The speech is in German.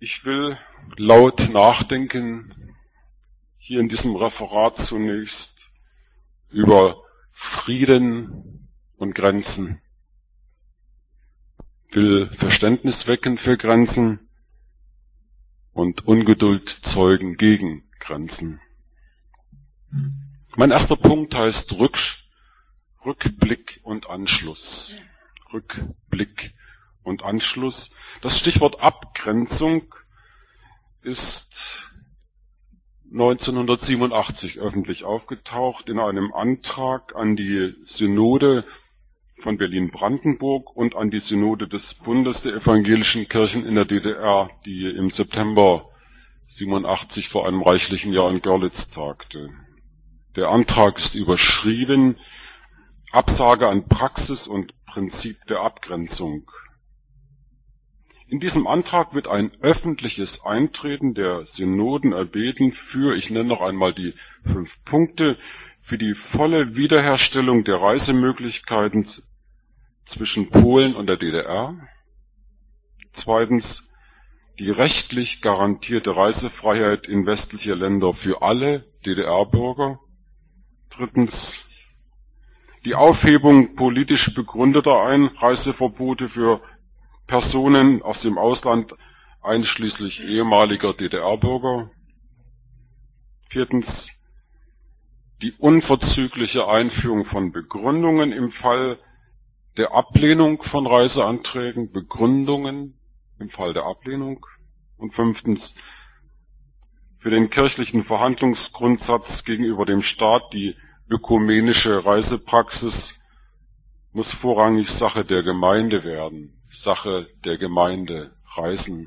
Ich will laut nachdenken, hier in diesem Referat zunächst über Frieden und Grenzen. Ich will Verständnis wecken für Grenzen und Ungeduld zeugen gegen Grenzen. Mein erster Punkt heißt Rückblick und Anschluss. Rückblick und Anschluss. Das Stichwort Abgrenzung ist 1987 öffentlich aufgetaucht in einem Antrag an die Synode von Berlin-Brandenburg und an die Synode des Bundes der evangelischen Kirchen in der DDR, die im September 87 vor einem reichlichen Jahr in Görlitz tagte. Der Antrag ist überschrieben: Absage an Praxis und Prinzip der Abgrenzung. In diesem Antrag wird ein öffentliches Eintreten der Synoden erbeten für, ich nenne noch einmal die 5 Punkte, für die volle Wiederherstellung der Reisemöglichkeiten zwischen Polen und der DDR. Zweitens, die rechtlich garantierte Reisefreiheit in westliche Länder für alle DDR-Bürger. Drittens, die Aufhebung politisch begründeter Einreiseverbote für Personen aus dem Ausland, einschließlich ehemaliger DDR-Bürger. Viertens, die unverzügliche Einführung von Begründungen im Fall der Ablehnung von Reiseanträgen, Begründungen im Fall der Ablehnung. Und 5. für den kirchlichen Verhandlungsgrundsatz gegenüber dem Staat, die ökumenische Reisepraxis muss vorrangig Sache der Gemeinde werden. Sache der Gemeinde, Reisen